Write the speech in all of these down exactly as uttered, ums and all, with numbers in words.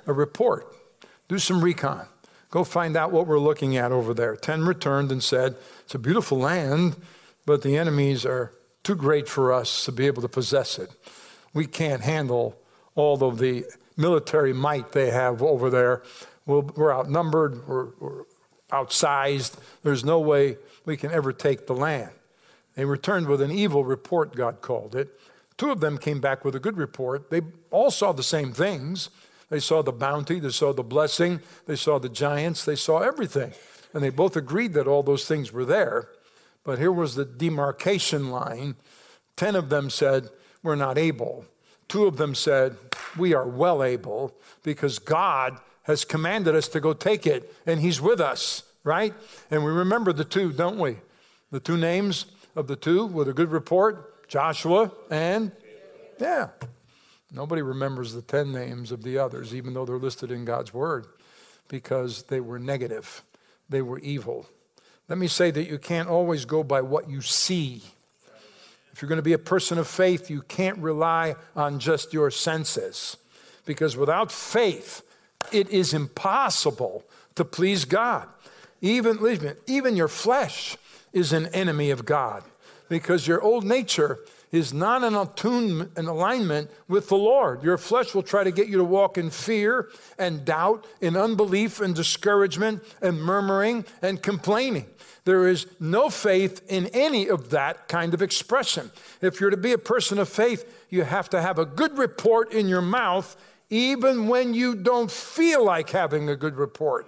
a report. Do some recon. Go find out what we're looking at over there. Ten returned and said, it's a beautiful land, but the enemies are too great for us to be able to possess it. We can't handle all of the military might they have over there. We'll, we're outnumbered, we're, we're outsized. There's no way we can ever take the land. They returned with an evil report, God called it. Two of them came back with a good report. They all saw the same things. They saw the bounty, they saw the blessing, they saw the giants, they saw everything. And they both agreed that all those things were there. But here was the demarcation line. Ten of them said, we're not able. Two of them said, we are well able because God has commanded us to go take it and he's with us, right? And we remember the two, don't we? The two names of the two with a good report. Joshua and, yeah. Nobody remembers the ten names of the others, even though they're listed in God's word, because they were negative. They were evil. Let me say that you can't always go by what you see. If you're going to be a person of faith, you can't rely on just your senses, because without faith, it is impossible to please God. Even, even your flesh is an enemy of God, because your old nature is not in attunement and alignment with the Lord. Your flesh will try to get you to walk in fear and doubt, in unbelief and discouragement and murmuring and complaining. There is no faith in any of that kind of expression. If you're to be a person of faith, you have to have a good report in your mouth, even when you don't feel like having a good report.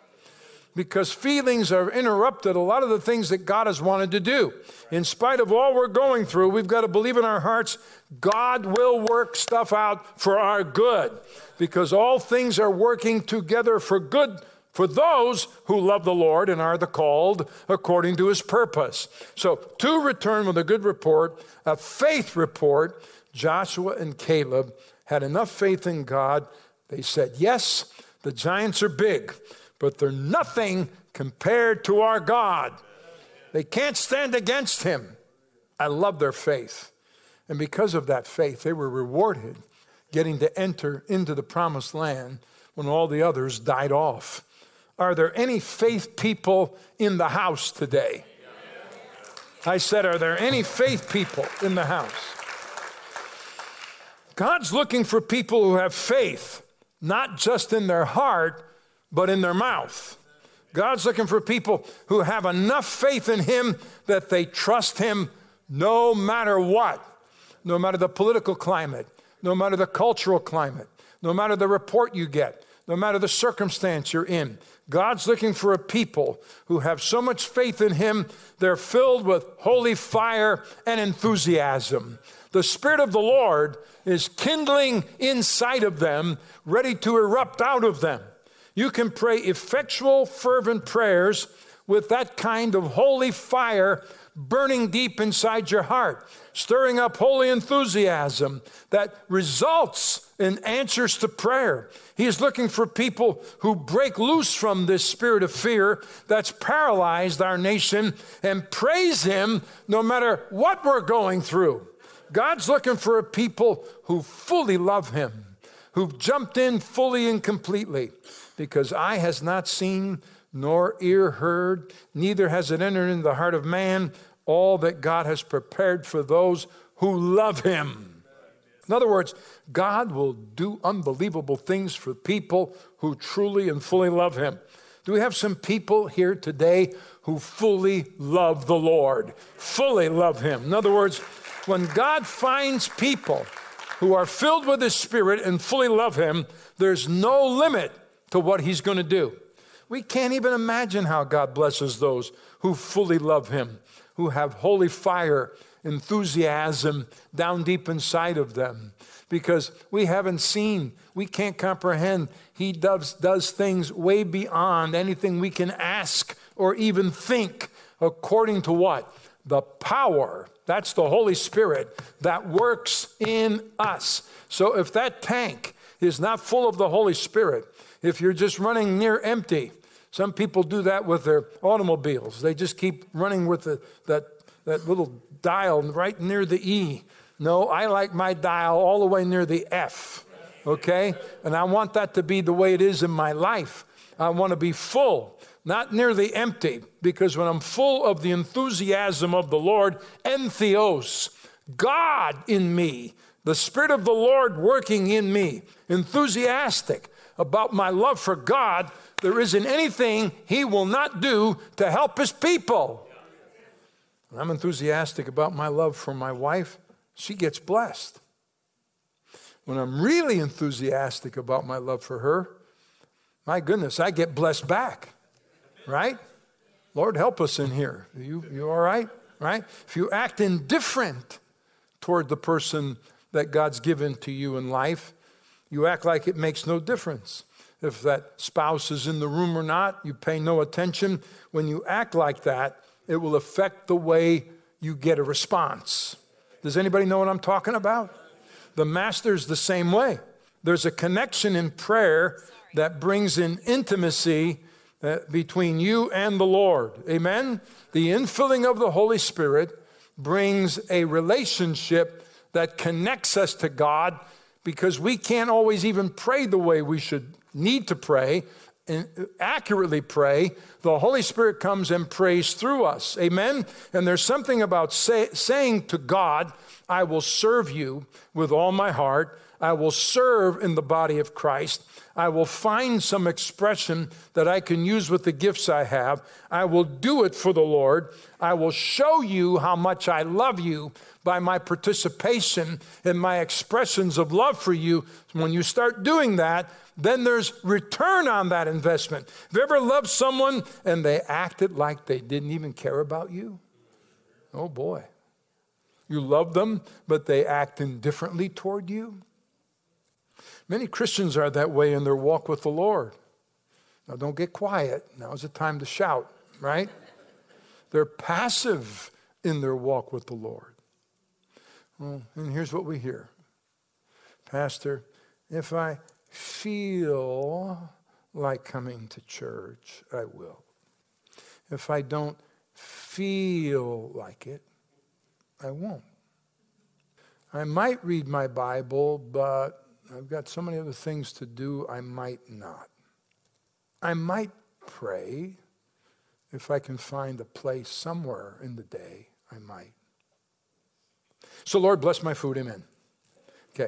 Because feelings are interrupted a lot of the things that God has wanted to do. In spite of all we're going through, we've got to believe in our hearts, God will work stuff out for our good. Because all things are working together for good for those who love the Lord and are the called according to his purpose. So two return with a good report, a faith report. Joshua and Caleb had enough faith in God. They said, yes, the giants are big, but they're nothing compared to our God. They can't stand against him. I love their faith. And because of that faith, they were rewarded getting to enter into the promised land when all the others died off. Are there any faith people in the house today? I said, are there any faith people in the house? God's looking for people who have faith, not just in their heart, but in their mouth. God's looking for people who have enough faith in him that they trust him no matter what, no matter the political climate, no matter the cultural climate, no matter the report you get, no matter the circumstance you're in. God's looking for a people who have so much faith in him, they're filled with holy fire and enthusiasm. The Spirit of the Lord is kindling inside of them, ready to erupt out of them. You can pray effectual, fervent prayers with that kind of holy fire burning deep inside your heart, stirring up holy enthusiasm that results in answers to prayer. He is looking for people who break loose from this spirit of fear that's paralyzed our nation and praise him no matter what we're going through. God's looking for a people who fully love him, who've jumped in fully and completely, because eye has not seen, nor ear heard, neither has it entered into the heart of man, all that God has prepared for those who love him. In other words, God will do unbelievable things for people who truly and fully love him. Do we have some people here today who fully love the Lord, fully love him? In other words, when God finds people who are filled with his Spirit and fully love him, there's no limit to what he's going to do. We can't even imagine how God blesses those who fully love him, who have holy fire, enthusiasm down deep inside of them, because we haven't seen, we can't comprehend. He does, does things way beyond anything we can ask or even think, according to what? The power, that's the Holy Spirit, that works in us. So if that tank is not full of the Holy Spirit, if you're just running near empty, some people do that with their automobiles. They just keep running with the, that, that little dial right near the E. No, I like my dial all the way near the F. Okay? And I want that to be the way it is in my life. I want to be full, not nearly empty, because when I'm full of the enthusiasm of the Lord, entheos, God in me, the Spirit of the Lord working in me, enthusiastic about my love for God, there isn't anything He will not do to help His people. When I'm enthusiastic about my love for my wife, she gets blessed. When I'm really enthusiastic about my love for her, my goodness, I get blessed back, right? Lord, help us in here. You, you all right? Right? If you act indifferent toward the person that God's given to you in life, you act like it makes no difference. If that spouse is in the room or not, you pay no attention. When you act like that, it will affect the way you get a response. Does anybody know what I'm talking about? The master's the same way. There's a connection in prayer that brings in intimacy uh, between you and the Lord. Amen? The infilling of the Holy Spirit brings a relationship that connects us to God, because we can't always even pray the way we should need to pray and accurately pray. The Holy Spirit comes and prays through us. Amen? And there's something about say, saying to God, I will serve you with all my heart. I will serve in the body of Christ. I will find some expression that I can use with the gifts I have. I will do it for the Lord. I will show you how much I love you by my participation in my expressions of love for you. When you start doing that, then there's return on that investment. Have you ever loved someone and they acted like they didn't even care about you? Oh boy. You love them, but they act indifferently toward you? Many Christians are that way in their walk with the Lord. Now don't get quiet. Now's the time to shout, right? They're passive in their walk with the Lord. Well, and here's what we hear. Pastor, if I feel like coming to church, I will. If I don't feel like it, I won't. I might read my Bible, but I've got so many other things to do, I might not. I might pray. If I can find a place somewhere in the day, I might. So Lord, bless my food, amen. Okay.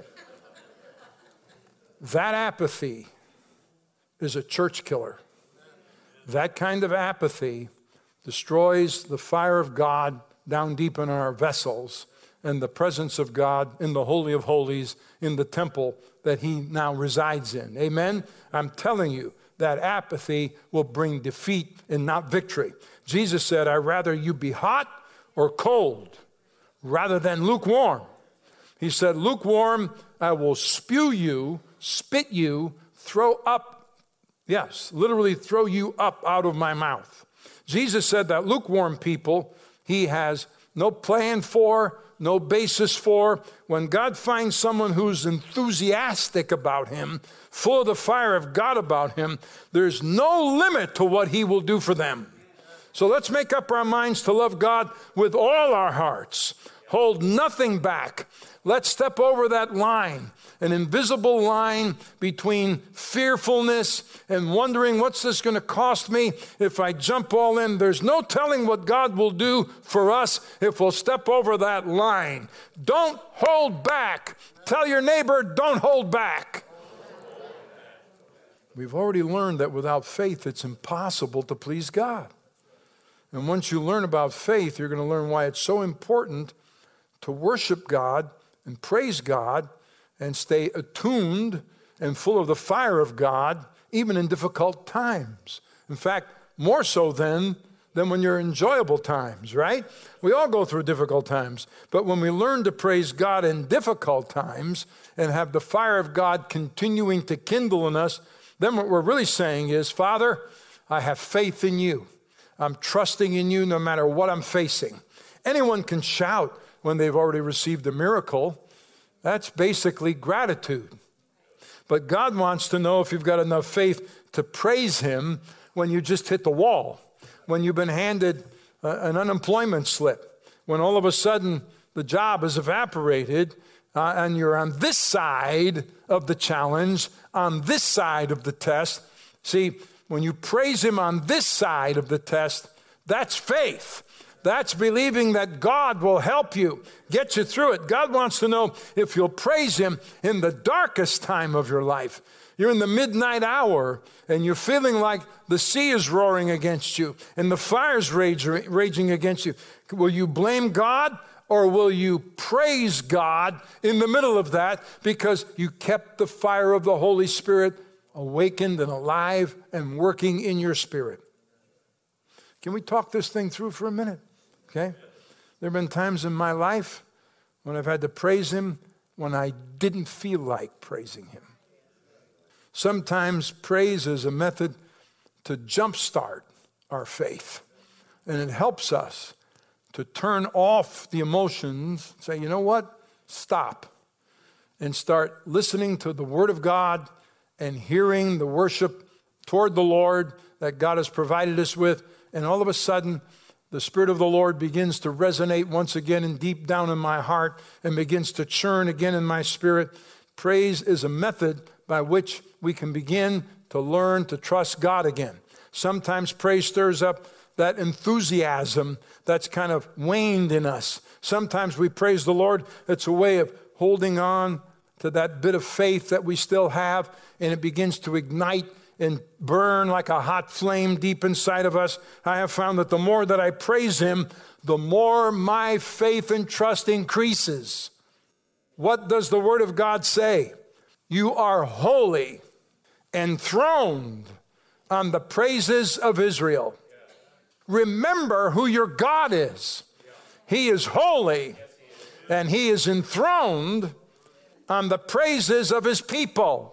That apathy is a church killer. That kind of apathy destroys the fire of God down deep in our vessels and the presence of God in the Holy of Holies in the temple that He now resides in. Amen? I'm telling you, that apathy will bring defeat and not victory. Jesus said, I'd rather you be hot or cold rather than lukewarm. He said, lukewarm, I will spew you, spit you, throw up, yes, literally throw you up out of my mouth. Jesus said that lukewarm people, He has no plan for, no basis for. When God finds someone who's enthusiastic about Him, full of the fire of God about Him, there's no limit to what He will do for them. So let's make up our minds to love God with all our hearts. Hold nothing back. Let's step over that line, an invisible line between fearfulness and wondering, what's this going to cost me if I jump all in? There's no telling what God will do for us if we'll step over that line. Don't hold back. Tell your neighbor, don't hold back. We've already learned that without faith, it's impossible to please God. And once you learn about faith, you're going to learn why it's so important to worship God and praise God and stay attuned and full of the fire of God, even in difficult times. In fact, more so than, than when you're in enjoyable times, right? We all go through difficult times. But when we learn to praise God in difficult times and have the fire of God continuing to kindle in us, then what we're really saying is, Father, I have faith in you. I'm trusting in you no matter what I'm facing. Anyone can shout when they've already received a miracle. That's basically gratitude. But God wants to know if you've got enough faith to praise Him when you just hit the wall, when you've been handed uh, an unemployment slip, when all of a sudden the job is evaporated, uh, and you're on this side of the challenge, on this side of the test. See, when you praise him on this side of the test, that's faith. That's believing that God will help you, get you through it. God wants to know if you'll praise him in the darkest time of your life. You're in the midnight hour and you're feeling like the sea is roaring against you and the fire's rage, raging against you. Will you blame God or will you praise God in the middle of that because you kept the fire of the Holy Spirit awakened and alive and working in your spirit? Can we talk this thing through for a minute? Okay? There have been times in my life when I've had to praise him when I didn't feel like praising him. Sometimes praise is a method to jumpstart our faith. And it helps us to turn off the emotions, say, you know what? Stop. And start listening to the Word of God and hearing the worship toward the Lord that God has provided us with. And all of a sudden, the Spirit of the Lord begins to resonate once again and deep down in my heart and begins to churn again in my spirit. Praise is a method by which we can begin to learn to trust God again. Sometimes praise stirs up that enthusiasm that's kind of waned in us. Sometimes we praise the Lord. It's a way of holding on to that bit of faith that we still have, and it begins to ignite and burn like a hot flame deep inside of us. I have found that the more that I praise him, the more my faith and trust increases. What does the Word of God say? You are holy, enthroned on the praises of Israel. Remember who your God is. He is holy, and he is enthroned on the praises of his people.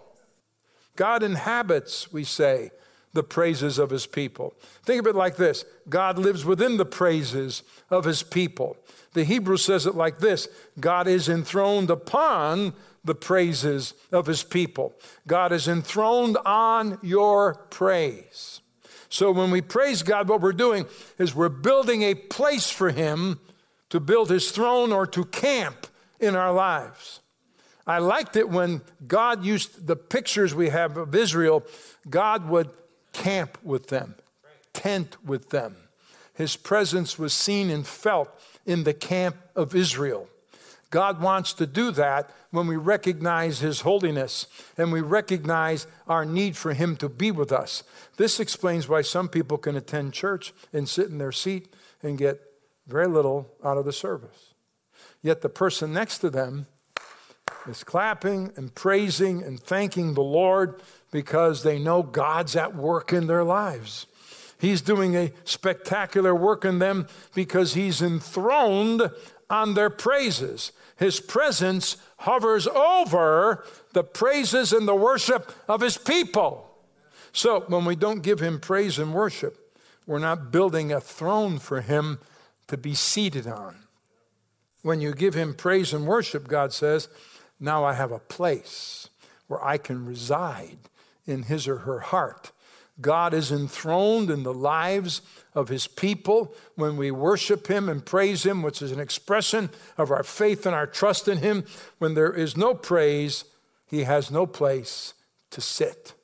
God inhabits, we say, the praises of his people. Think of it like this. God lives within the praises of his people. The Hebrew says it like this. God is enthroned upon the praises of his people. God is enthroned on your praise. So when we praise God, what we're doing is we're building a place for him to build his throne or to camp in our lives. I liked it when God used the pictures we have of Israel. God would camp with them, tent with them. His presence was seen and felt in the camp of Israel. God wants to do that when we recognize his holiness and we recognize our need for him to be with us. This explains why some people can attend church and sit in their seat and get very little out of the service. Yet the person next to them is clapping and praising and thanking the Lord because they know God's at work in their lives. He's doing a spectacular work in them because he's enthroned on their praises. His presence hovers over the praises and the worship of his people. So when we don't give him praise and worship, we're not building a throne for him to be seated on. When you give him praise and worship, God says, now I have a place where I can reside in his or her heart. God is enthroned in the lives of his people when we worship him and praise him, which is an expression of our faith and our trust in him. When there is no praise, he has no place to sit.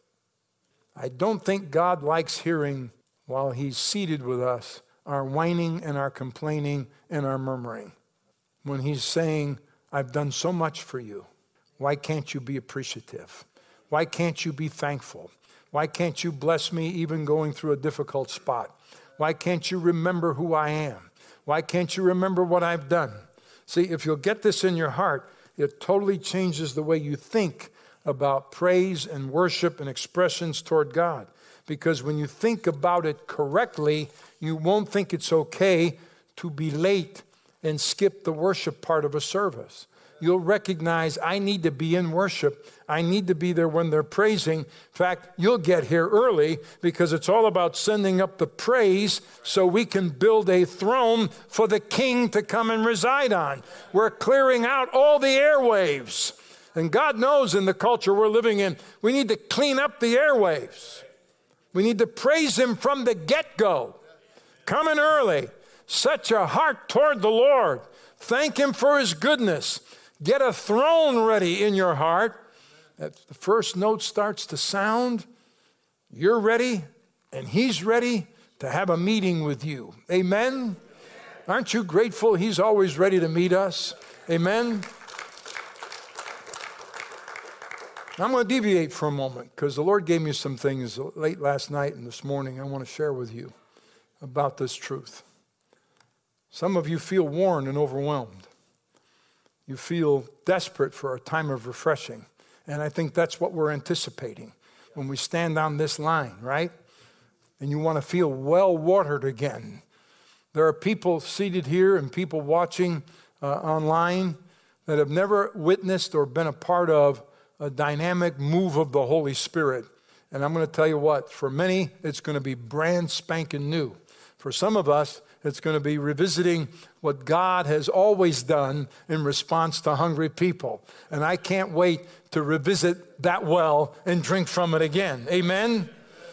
I don't think God likes hearing, while he's seated with us, our whining and our complaining and our murmuring. When he's saying, I've done so much for you. Why can't you be appreciative? Why can't you be thankful? Why can't you bless me even going through a difficult spot? Why can't you remember who I am? Why can't you remember what I've done? See, if you'll get this in your heart, it totally changes the way you think about praise and worship and expressions toward God. Because when you think about it correctly, you won't think it's okay to be late and skip the worship part of a service. You'll recognize I need to be in worship. I need to be there when they're praising. In fact, you'll get here early because it's all about sending up the praise so we can build a throne for the king to come and reside on. We're clearing out all the airwaves. And God knows in the culture we're living in, we need to clean up the airwaves. We need to praise him from the get-go. Coming early. Set your heart toward the Lord. Thank him for his goodness. Get a throne ready in your heart. If the first note starts to sound, you're ready and he's ready to have a meeting with you. Amen? Aren't you grateful he's always ready to meet us? Amen? I'm going to deviate for a moment because the Lord gave me some things late last night and this morning I want to share with you about this truth. Some of you feel worn and overwhelmed. You feel desperate for a time of refreshing. And I think that's what we're anticipating when we stand on this line, right? And you want to feel well watered again. There are people seated here and people watching uh, online that have never witnessed or been a part of a dynamic move of the Holy Spirit. And I'm going to tell you what, for many, it's going to be brand spanking new. For some of us, it's going to be revisiting what God has always done in response to hungry people. And I can't wait to revisit that well and drink from it again. Amen?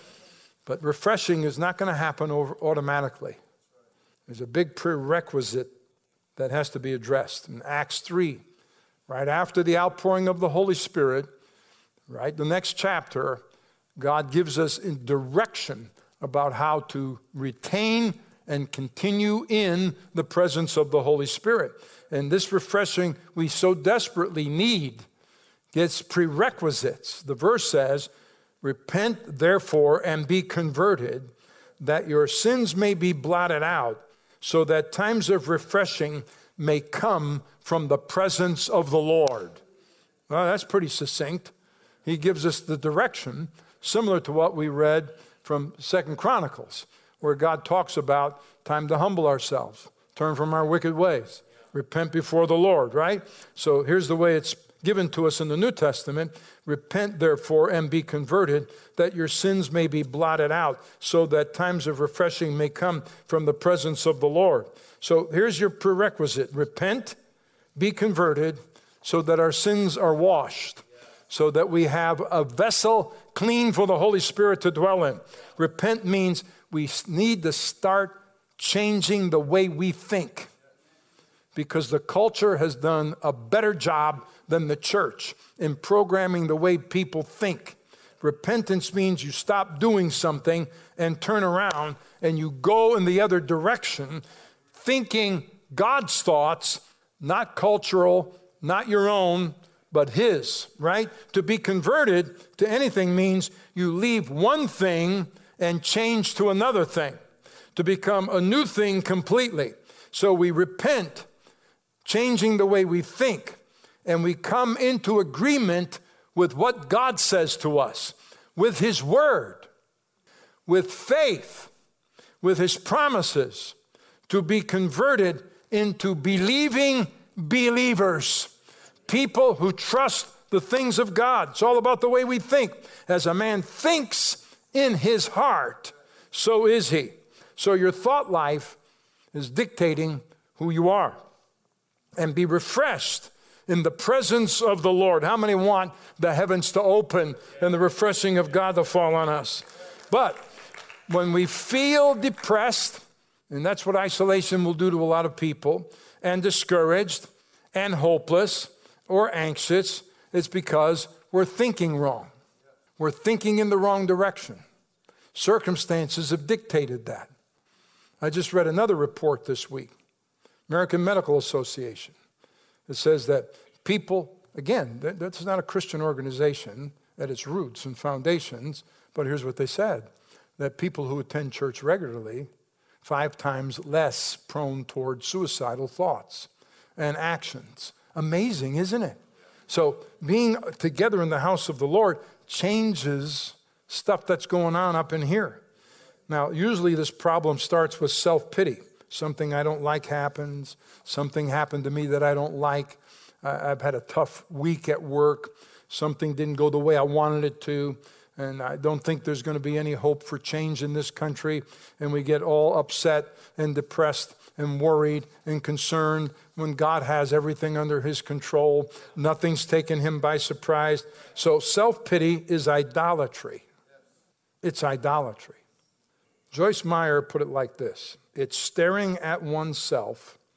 But refreshing is not going to happen over automatically. There's a big prerequisite that has to be addressed. In Acts three, right after the outpouring of the Holy Spirit, right, the next chapter, God gives us direction about how to retain and continue in the presence of the Holy Spirit. And this refreshing we so desperately need gets prerequisites. The verse says, repent therefore and be converted, that your sins may be blotted out, so that times of refreshing may come from the presence of the Lord. Well, that's pretty succinct. He gives us the direction, similar to what we read from Second Chronicles, where God talks about time to humble ourselves, turn from our wicked ways, repent before the Lord, right? So here's the way it's given to us in the New Testament. Repent, therefore, and be converted, that your sins may be blotted out, so that times of refreshing may come from the presence of the Lord. So here's your prerequisite. Repent, be converted, so that our sins are washed, so that we have a vessel clean for the Holy Spirit to dwell in. Repent means we need to start changing the way we think, because the culture has done a better job than the church in programming the way people think. Repentance means you stop doing something and turn around and you go in the other direction, thinking God's thoughts, not cultural, not your own, but His, right? To be converted to anything means you leave one thing and change to another thing, to become a new thing completely. So we repent, changing the way we think, and we come into agreement with what God says to us, with His Word, with faith, with His promises, to be converted into believing believers, people who trust the things of God. It's all about the way we think. As a man thinks in his heart, so is he. So your thought life is dictating who you are. And be refreshed in the presence of the Lord. How many want the heavens to open and the refreshing of God to fall on us? But when we feel depressed, and that's what isolation will do to a lot of people, and discouraged and hopeless or anxious, it's because we're thinking wrong. We're thinking in the wrong direction. Circumstances have dictated that. I just read another report this week, American Medical Association. It says that people, again, that, that's not a Christian organization at its roots and foundations, but here's what they said, that people who attend church regularly, five times less prone toward suicidal thoughts and actions. Amazing, isn't it? So being together in the house of the Lord changes stuff that's going on up in here. Now, usually this problem starts with self-pity. Something I don't like happens. Something happened to me that I don't like. I've had a tough week at work. Something didn't go the way I wanted it to. And I don't think there's going to be any hope for change in this country. And we get all upset and depressed and worried and concerned when God has everything under His control. Nothing's taken Him by surprise. So self-pity is idolatry. It's idolatry. Joyce Meyer put it like this. It's staring at oneself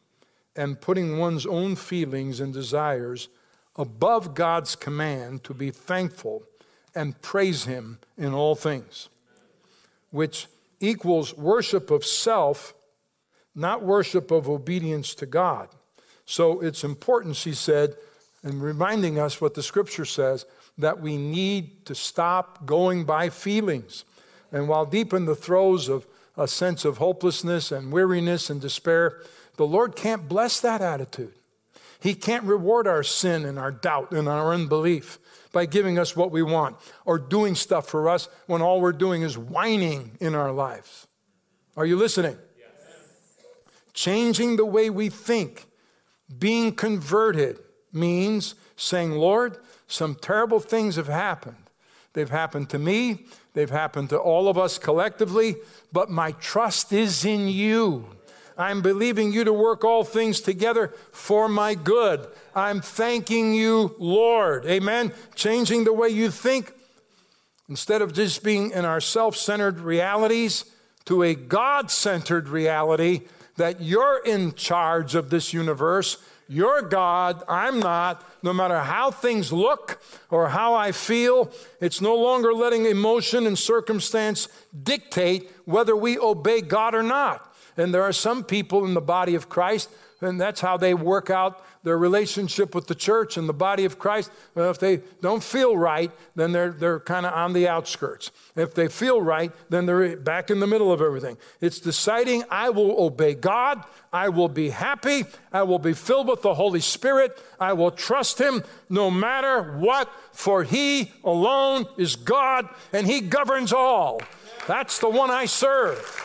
and putting one's own feelings and desires above God's command to be thankful and praise him in all things, which equals worship of self, not worship of obedience to God. So it's important, she said, and reminding us what the scripture says, that we need to stop going by feelings. And while deep in the throes of a sense of hopelessness and weariness and despair, the Lord can't bless that attitude. He can't reward our sin and our doubt and our unbelief by giving us what we want or doing stuff for us when all we're doing is whining in our lives. Are you listening? Yes. Changing the way we think, being converted, means saying, Lord, some terrible things have happened. They've happened to me. They've happened to all of us collectively, but my trust is in you. I'm believing you to work all things together for my good. I'm thanking you, Lord. Amen. Changing the way you think, instead of just being in our self-centered realities, to a God-centered reality that you're in charge of this universe. You're God, I'm not. No matter how things look or how I feel, it's no longer letting emotion and circumstance dictate whether we obey God or not. And there are some people in the body of Christ, and that's how they work out their relationship with the church and the body of Christ. Well, if they don't feel right, then they're, they're kind of on the outskirts. If they feel right, then they're back in the middle of everything. It's deciding, I will obey God. I will be happy. I will be filled with the Holy Spirit. I will trust him no matter what, for he alone is God, and he governs all. That's the one I serve.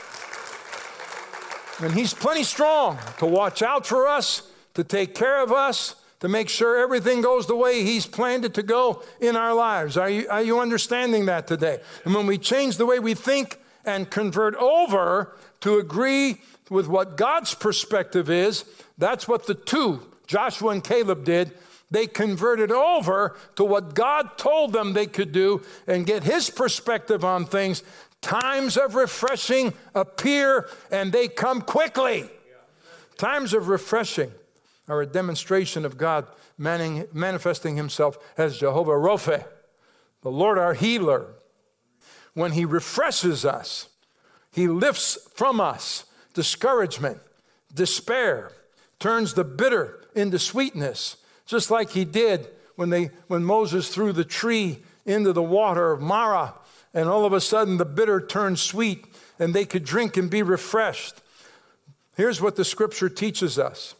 And he's plenty strong to watch out for us, to take care of us, to make sure everything goes the way he's planned it to go in our lives. Are you, are you understanding that today? And when we change the way we think and convert over to agree with what God's perspective is, that's what the two, Joshua and Caleb, did. They converted over to what God told them they could do and get his perspective on things. Times of refreshing appear, and they come quickly. Yeah. Times of refreshing are a demonstration of God manning, manifesting himself as Jehovah Rophe, the Lord our healer. When he refreshes us, he lifts from us discouragement, despair, turns the bitter into sweetness, just like he did when, they, when Moses threw the tree into the water of Marah. And all of a sudden, the bitter turned sweet, and they could drink and be refreshed. Here's what the scripture teaches us.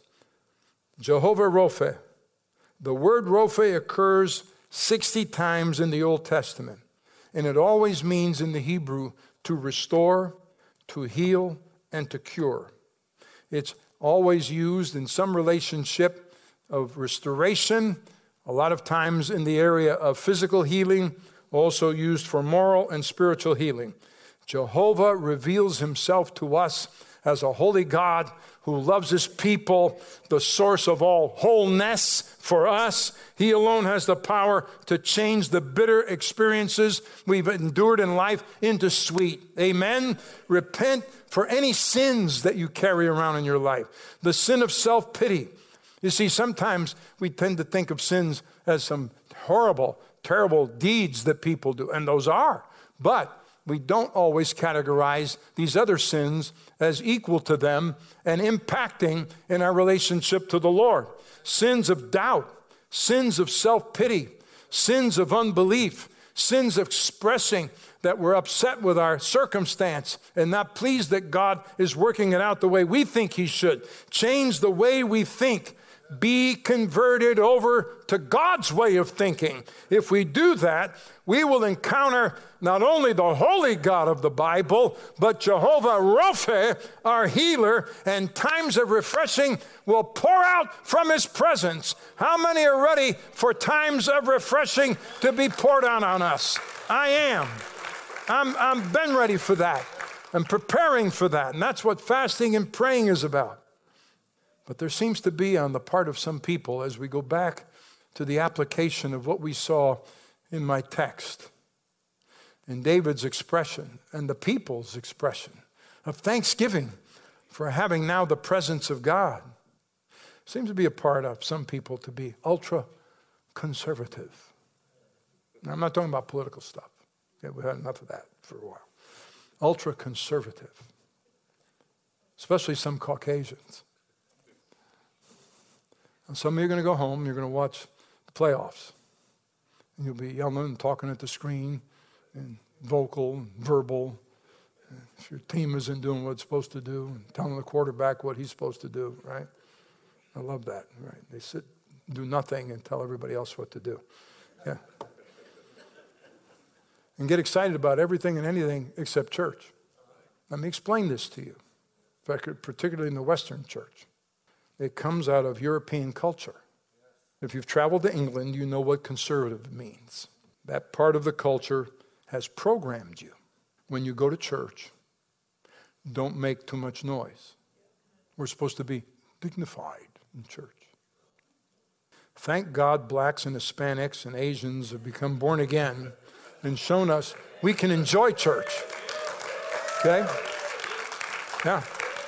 Jehovah Rophe. The word Rophe occurs sixty times in the Old Testament. And it always means in the Hebrew to restore, to heal, and to cure. It's always used in some relationship of restoration, a lot of times in the area of physical healing, also used for moral and spiritual healing. Jehovah reveals himself to us as a holy God who loves his people, the source of all wholeness for us. He alone has the power to change the bitter experiences we've endured in life into sweet. Amen? Repent for any sins that you carry around in your life. The sin of self-pity. You see, sometimes we tend to think of sins as some horrible, terrible deeds that people do, and those are. But we don't always categorize these other sins as equal to them and impacting in our relationship to the Lord. Sins of doubt, sins of self-pity, sins of unbelief, sins of expressing that we're upset with our circumstance and not pleased that God is working it out the way we think he should. Change the way we think. Be converted over to God's way of thinking. If we do that, we will encounter not only the holy God of the Bible, but Jehovah Rophe, our healer, and times of refreshing will pour out from his presence. How many are ready for times of refreshing to be poured out on us? I am. I'm, I'm been ready for that. I'm preparing for that. And that's what fasting and praying is about. But there seems to be on the part of some people, as we go back to the application of what we saw in my text, in David's expression and the people's expression of thanksgiving for having now the presence of God. seems to be a part of some people to be ultra-conservative. Now, I'm not talking about political stuff. Okay, we've had enough of that for a while. Ultra-conservative, especially some Caucasians. And some of you are going to go home, you're going to watch the playoffs. And you'll be yelling and talking at the screen, and vocal and verbal. And if your team isn't doing what it's supposed to do, and telling the quarterback what he's supposed to do, right? I love that, right? They sit, do nothing, and tell everybody else what to do. Yeah. And get excited about everything and anything except church. Let me explain this to you, particularly in the Western church. It comes out of European culture. If you've traveled to England, you know what conservative means. That part of the culture has programmed you. When you go to church, don't make too much noise. We're supposed to be dignified in church. Thank God blacks and Hispanics and Asians have become born again and shown us we can enjoy church. Okay? Yeah.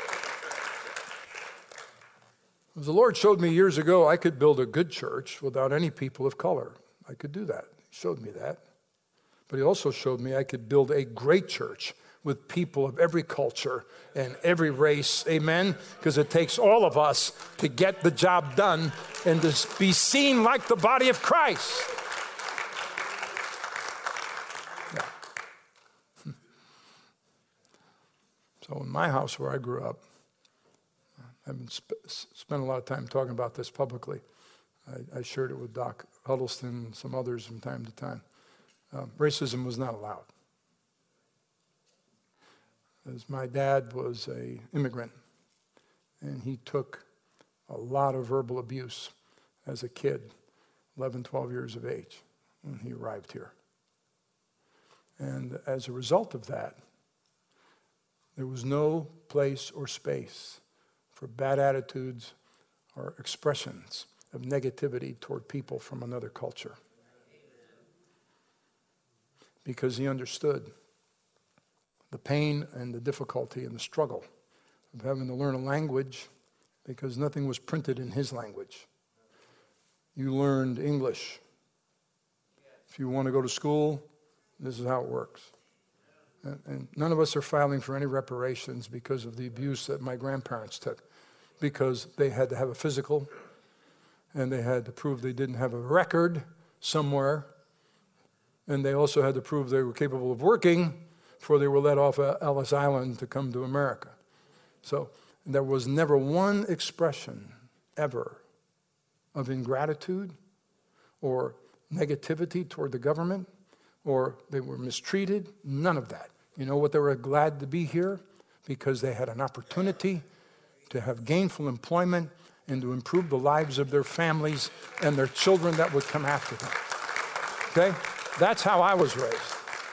As the Lord showed me years ago, I could build a good church without any people of color. I could do that. He showed me that. But he also showed me I could build a great church with people of every culture and every race. Amen? Because it takes all of us to get the job done and to be seen like the body of Christ. Yeah. So in my house where I grew up, I haven't sp- spent a lot of time talking about this publicly. I, I shared it with Doc Huddleston and some others from time to time. Um, racism was not allowed. As my dad was an immigrant, and he took a lot of verbal abuse as a kid, eleven, twelve years of age, when he arrived here. And as a result of that, there was no place or space for bad attitudes or expressions of negativity toward people from another culture. Because he understood the pain and the difficulty and the struggle of having to learn a language because nothing was printed in his language. You learned English. If you want to go to school, this is how it works. And none of us are filing for any reparations because of the abuse that my grandparents took, because they had to have a physical and they had to prove they didn't have a record somewhere, and they also had to prove they were capable of working before they were let off Ellis Island to come to America. So there was never one expression ever of ingratitude or negativity toward the government, or they were mistreated, none of that. You know what? They were glad to be here because they had an opportunity to have gainful employment and to improve the lives of their families and their children that would come after them. Okay? That's how I was raised.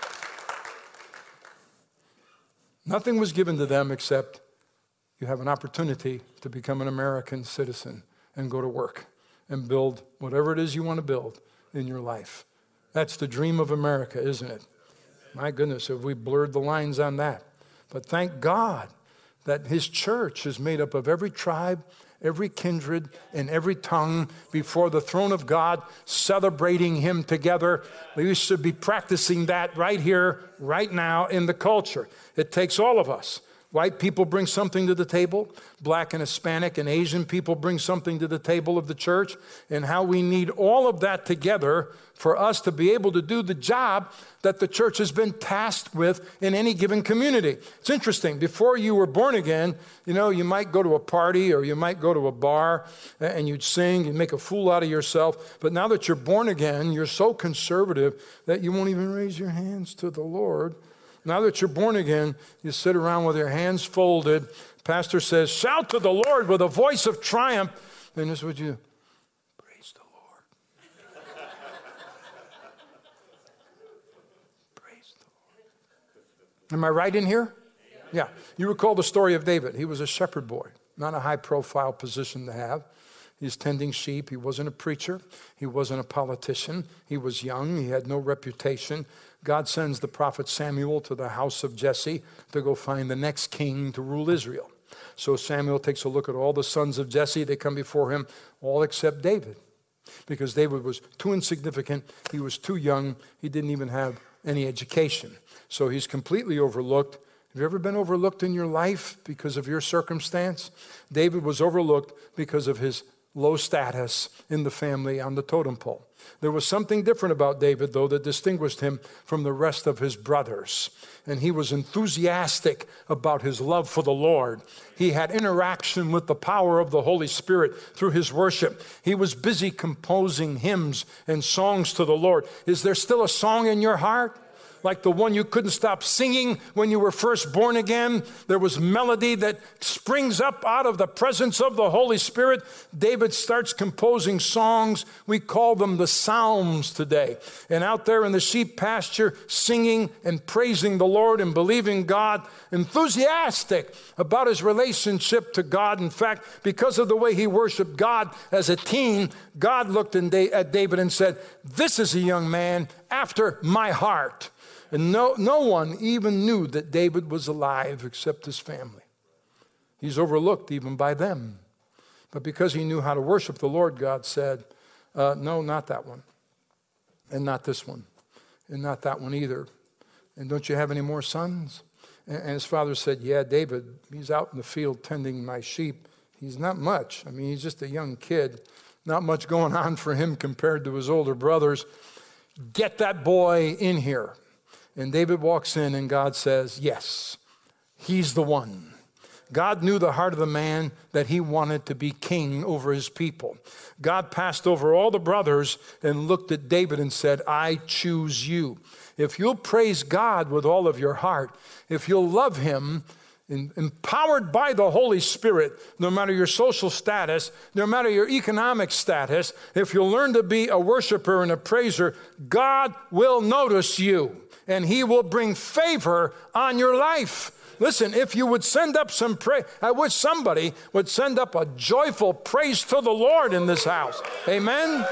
Nothing was given to them except you have an opportunity to become an American citizen and go to work and build whatever it is you want to build in your life. That's the dream of America, isn't it? My goodness, have we blurred the lines on that? But thank God that his church is made up of every tribe, every kindred, and every tongue before the throne of God, celebrating him together. We should be practicing that right here, right now in the culture. It takes all of us. White people bring something to the table. Black and Hispanic and Asian people bring something to the table of the church, and how we need all of that together for us to be able to do the job that the church has been tasked with in any given community. It's interesting. Before you were born again, you know, you might go to a party or you might go to a bar and you'd sing and make a fool out of yourself. But now that you're born again, you're so conservative that you won't even raise your hands to the Lord. Now that you're born again, you sit around with your hands folded. Pastor says, shout to the Lord with a voice of triumph. And this is what you do. Praise the Lord. Praise the Lord. Am I right in here? Yeah. You recall the story of David. He was a shepherd boy, not a high-profile position to have. He's tending sheep. He wasn't a preacher. He wasn't a politician. He was young. He had no reputation. God sends the prophet Samuel to the house of Jesse to go find the next king to rule Israel. So Samuel takes a look at all the sons of Jesse. They come before him, all except David, because David was too insignificant. He was too young. He didn't even have any education. So he's completely overlooked. Have you ever been overlooked in your life because of your circumstance? David was overlooked because of his low status in the family on the totem pole. There was something different about David, though, that distinguished him from the rest of his brothers. And he was enthusiastic about his love for the Lord. He had interaction with the power of the Holy Spirit through his worship. He was busy composing hymns and songs to the Lord. Is there still a song in your heart? Like the one you couldn't stop singing when you were first born again. There was melody that springs up out of the presence of the Holy Spirit. David starts composing songs. We call them the Psalms today. And out there in the sheep pasture, singing and praising the Lord and believing God, enthusiastic about his relationship to God. In fact, because of the way he worshiped God as a teen, God looked at David and said, "This is a young man after my heart." And no, no one even knew that David was alive except his family. He's overlooked even by them. But because he knew how to worship the Lord, God said, uh, no, not that one. And not this one. And not that one either. And don't you have any more sons? And, and his father said, yeah, David, he's out in the field tending my sheep. He's not much. I mean, he's just a young kid. Not much going on for him compared to his older brothers. Get that boy in here. And David walks in and God says, yes, he's the one. God knew the heart of the man that he wanted to be king over his people. God passed over all the brothers and looked at David and said, I choose you. If you'll praise God with all of your heart, if you'll love him, empowered by the Holy Spirit, no matter your social status, no matter your economic status, if you'll learn to be a worshiper and a praiser, God will notice you. And he will bring favor on your life. Listen, if you would send up some praise, I wish somebody would send up a joyful praise to the Lord in this house. Amen?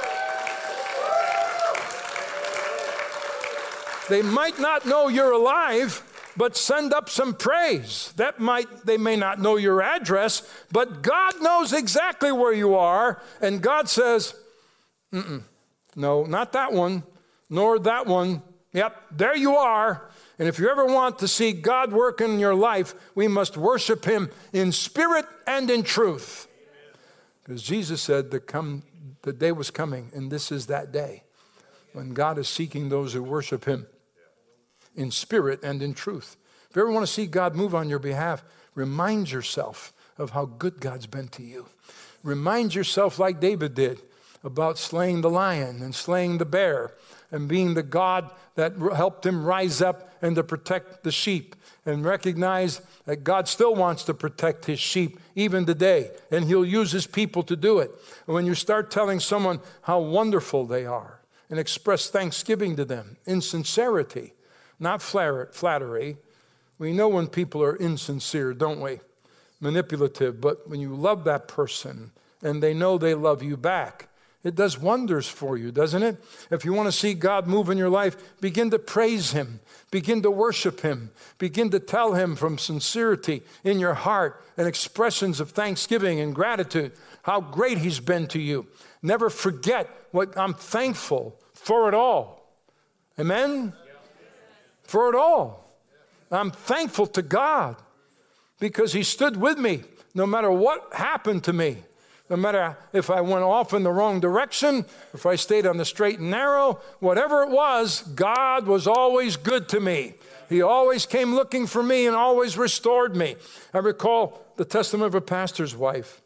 They might not know you're alive, but send up some praise. That might, they may not know your address, but God knows exactly where you are. And God says, mm-mm, no, not that one, nor that one. Yep, there you are. And if you ever want to see God work in your life, we must worship him in spirit and in truth. Because Jesus said the, come, the day was coming, and this is that day, when God is seeking those who worship him in spirit and in truth. If you ever want to see God move on your behalf, remind yourself of how good God's been to you. Remind yourself, like David did, about slaying the lion and slaying the bear, and being the God that helped him rise up and to protect the sheep, and recognize that God still wants to protect his sheep even today, and he'll use his people to do it. And when you start telling someone how wonderful they are and express thanksgiving to them in sincerity, not flattery. We know when people are insincere, don't we? Manipulative. But when you love that person and they know they love you back, it does wonders for you, doesn't it? If you want to see God move in your life, begin to praise him. Begin to worship him. Begin to tell him from sincerity in your heart and expressions of thanksgiving and gratitude how great he's been to you. Never forget what I'm thankful for it all. Amen? For it all. I'm thankful to God because he stood with me no matter what happened to me. No matter if I went off in the wrong direction, if I stayed on the straight and narrow, whatever it was, God was always good to me. He always came looking for me and always restored me. I recall the testimony of a pastor's wife.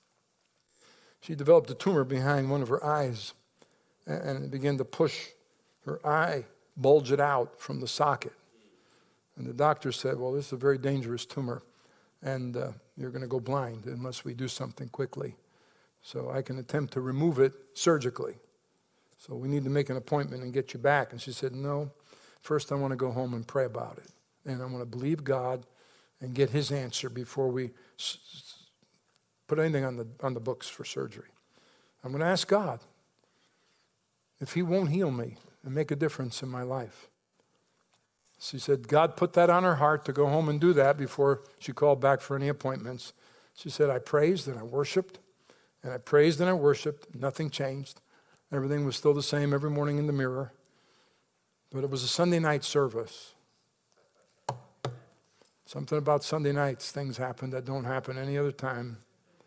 She developed a tumor behind one of her eyes, and it began to push her eye, bulge it out from the socket. And the doctor said, well, this is a very dangerous tumor, and uh, you're going to go blind unless we do something quickly. So I can attempt to remove it surgically. So we need to make an appointment and get you back. And she said, no, first I want to go home and pray about it. And I want to believe God and get his answer before we s- put anything on the, on the books for surgery. I'm going to ask God if he won't heal me and make a difference in my life. She said, God put that on her heart to go home and do that before she called back for any appointments. She said, I praised and I worshiped, and I praised and I worshiped. Nothing changed. Everything was still the same every morning in the mirror. But it was a Sunday night service. Something about Sunday nights, things happen that don't happen any other time.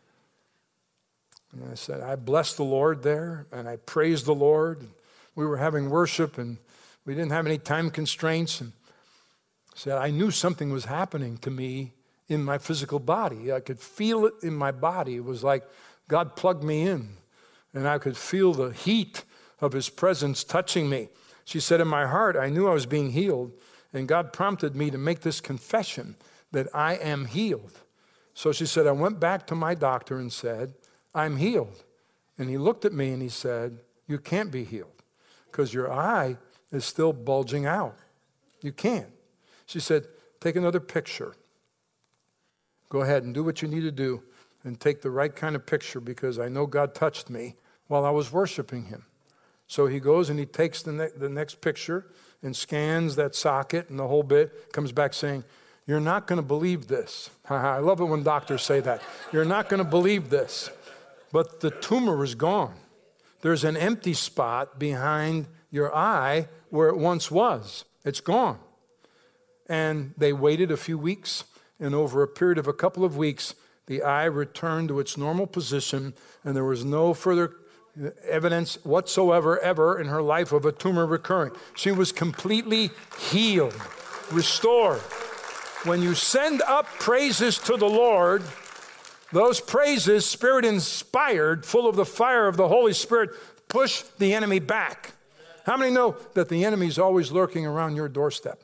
And I said, I blessed the Lord there, and I praised the Lord. We were having worship, and we didn't have any time constraints. And I said, I knew something was happening to me in my physical body. I could feel it in my body. It was like God plugged me in, and I could feel the heat of his presence touching me. She said, in my heart, I knew I was being healed, and God prompted me to make this confession that I am healed. So she said, I went back to my doctor and said, I'm healed. And he looked at me and he said, you can't be healed because your eye is still bulging out. You can't. She said, take another picture. Go ahead and do what you need to do and take the right kind of picture because I know God touched me while I was worshiping him. So he goes and he takes the, ne- the next picture and scans that socket and the whole bit, comes back saying, you're not going to believe this. I love it when doctors say that. You're not going to believe this. But the tumor is gone. There's an empty spot behind your eye where it once was. It's gone. And they waited a few weeks, and over a period of a couple of weeks, the eye returned to its normal position, and there was no further evidence whatsoever ever in her life of a tumor recurring. She was completely healed, restored. When you send up praises to the Lord, those praises, Spirit-inspired, full of the fire of the Holy Spirit, push the enemy back. How many know that the enemy is always lurking around your doorstep?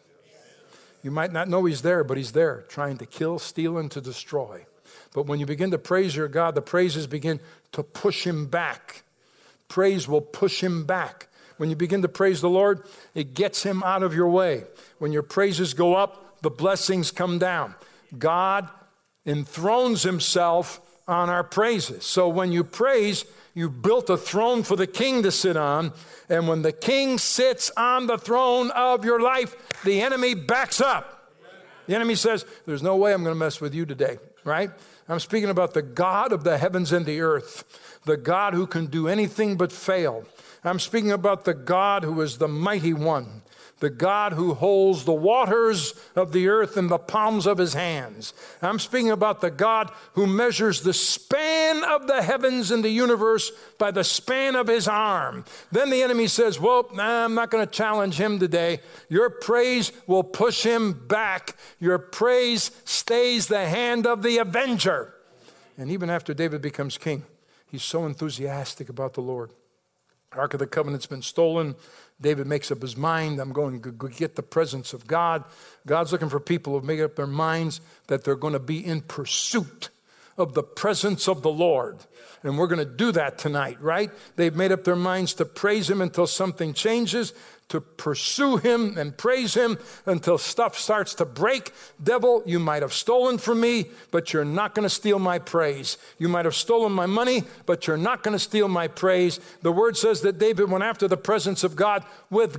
You might not know he's there, but he's there, trying to kill, steal, and to destroy. But when you begin to praise your God, the praises begin to push him back. Praise will push him back. When you begin to praise the Lord, it gets him out of your way. When your praises go up, the blessings come down. God enthrones himself on our praises. So when you praise, you built a throne for the king to sit on. And when the king sits on the throne of your life, the enemy backs up. The enemy says, there's no way I'm going to mess with you today, right? I'm speaking about the God of the heavens and the earth, the God who can do anything but fail. I'm speaking about the God who is the mighty one, the God who holds the waters of the earth in the palms of his hands. I'm speaking about the God who measures the span of the heavens and the universe by the span of his arm. Then the enemy says, well, nah, I'm not going to challenge him today. Your praise will push him back. Your praise stays the hand of the avenger. And even after David becomes king, he's so enthusiastic about the Lord. Ark of the Covenant's been stolen. David makes up his mind, I'm going to get the presence of God. God's looking for people who make up their minds that they're going to be in pursuit of the presence of the Lord. And we're going to do that tonight, right? They've made up their minds to praise him until something changes, to pursue him and praise him until stuff starts to break. Devil, you might have stolen from me, but you're not going to steal my praise. You might have stolen my money, but you're not going to steal my praise. The word says that David went after the presence of God with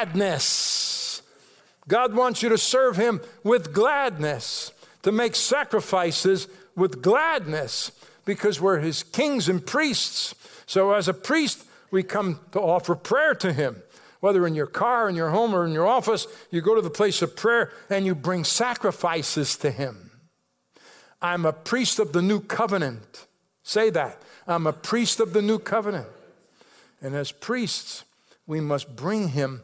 gladness. God wants you to serve him with gladness, to make sacrifices with gladness, because we're his kings and priests. So as a priest, we come to offer prayer to him. Whether in your car, in your home, or in your office, you go to the place of prayer and you bring sacrifices to him. I'm a priest of the new covenant. Say that. I'm a priest of the new covenant. And as priests, we must bring him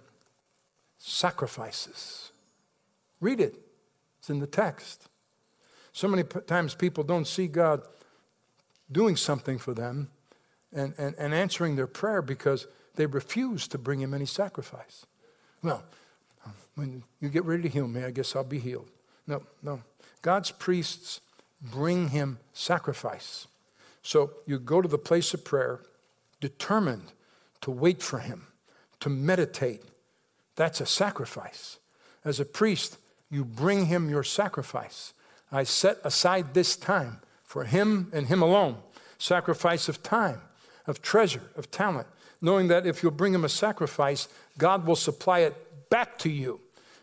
sacrifices. Read it. It's in the text. So many times people don't see God doing something for them and, and, and answering their prayer because they refuse to bring him any sacrifice. Well, when you get ready to heal me, I guess I'll be healed. No, no. God's priests bring him sacrifice. So you go to the place of prayer determined to wait for him, to meditate. That's a sacrifice. As a priest, you bring him your sacrifice. I set aside this time for him and him alone. Sacrifice of time, of treasure, of talent. Knowing that if you'll bring him a sacrifice, God will supply it back to you.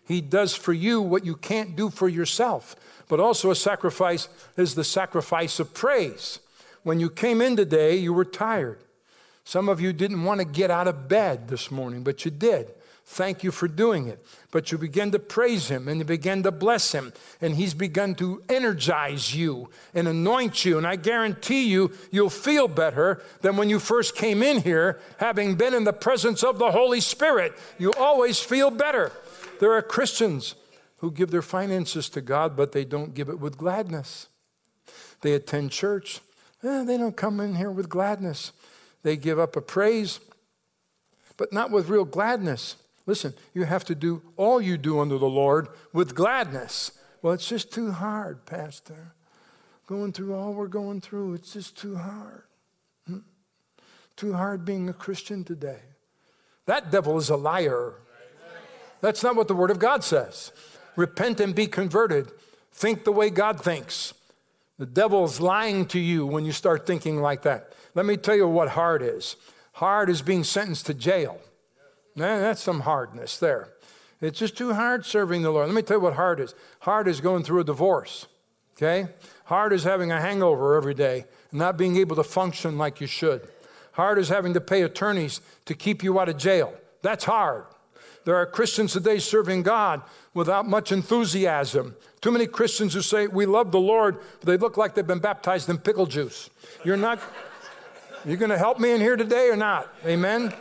He does for you what you can't do for yourself. But also a sacrifice is the sacrifice of praise. When you came in today, you were tired. Some of you didn't want to get out of bed this morning, but you did. Thank you for doing it. But you began to praise him and you began to bless him. And he's begun to energize you and anoint you. And I guarantee you, you'll feel better than when you first came in here, having been in the presence of the Holy Spirit. You always feel better. There are Christians who give their finances to God, but they don't give it with gladness. They attend church. Eh, they don't come in here with gladness. They give up a praise, but not with real gladness. Listen, you have to do all you do unto the Lord with gladness. Well, it's just too hard, Pastor. Going through all we're going through, it's just too hard. Hmm? Too hard being a Christian today. That devil is a liar. That's not what the Word of God says. Repent and be converted. Think the way God thinks. The devil is lying to you when you start thinking like that. Let me tell you what hard is. Hard is being sentenced to jail. Nah, that's some hardness there. It's just too hard serving the Lord. Let me tell you what hard is. Hard is going through a divorce, okay? Hard is having a hangover every day and not being able to function like you should. Hard is having to pay attorneys to keep you out of jail. That's hard. There are Christians today serving God without much enthusiasm. Too many Christians who say, we love the Lord, but they look like they've been baptized in pickle juice. You're not, you're going to help me in here today or not? Amen?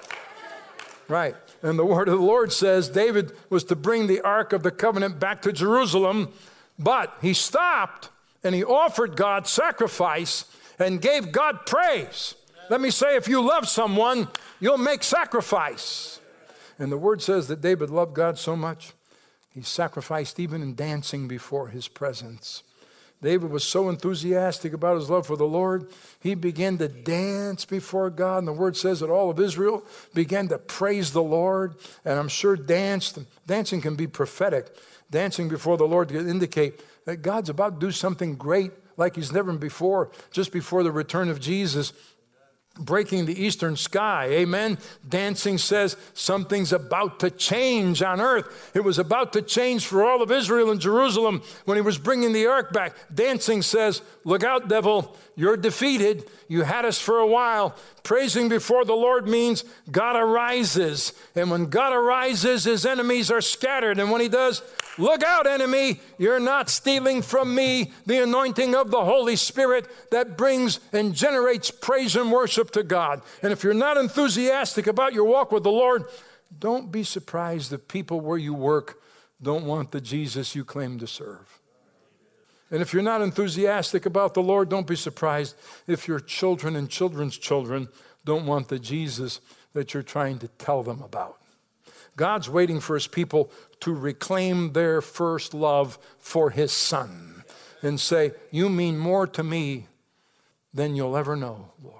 Right. And the word of the Lord says David was to bring the Ark of the Covenant back to Jerusalem, but he stopped and he offered God sacrifice and gave God praise. Let me say, if you love someone, you'll make sacrifice. And the word says that David loved God so much, he sacrificed even in dancing before his presence. David was so enthusiastic about his love for the Lord, he began to dance before God. And the word says that all of Israel began to praise the Lord. And I'm sure dance, dancing can be prophetic. Dancing before the Lord can indicate that God's about to do something great like he's never before, just before the return of Jesus. Breaking the eastern sky, amen. Dancing says something's about to change on earth. It was about to change for all of Israel in Jerusalem when he was bringing the ark back. Dancing says, look out, devil, you're defeated. You had us for a while. Praising before the Lord means God arises. And when God arises, his enemies are scattered. And when he does, look out, enemy, you're not stealing from me the anointing of the Holy Spirit that brings and generates praise and worship to God. And if you're not enthusiastic about your walk with the Lord, don't be surprised if people where you work don't want the Jesus you claim to serve. And if you're not enthusiastic about the Lord, don't be surprised if your children and children's children don't want the Jesus that you're trying to tell them about. God's waiting for his people to reclaim their first love for his Son and say, you mean more to me than you'll ever know, Lord.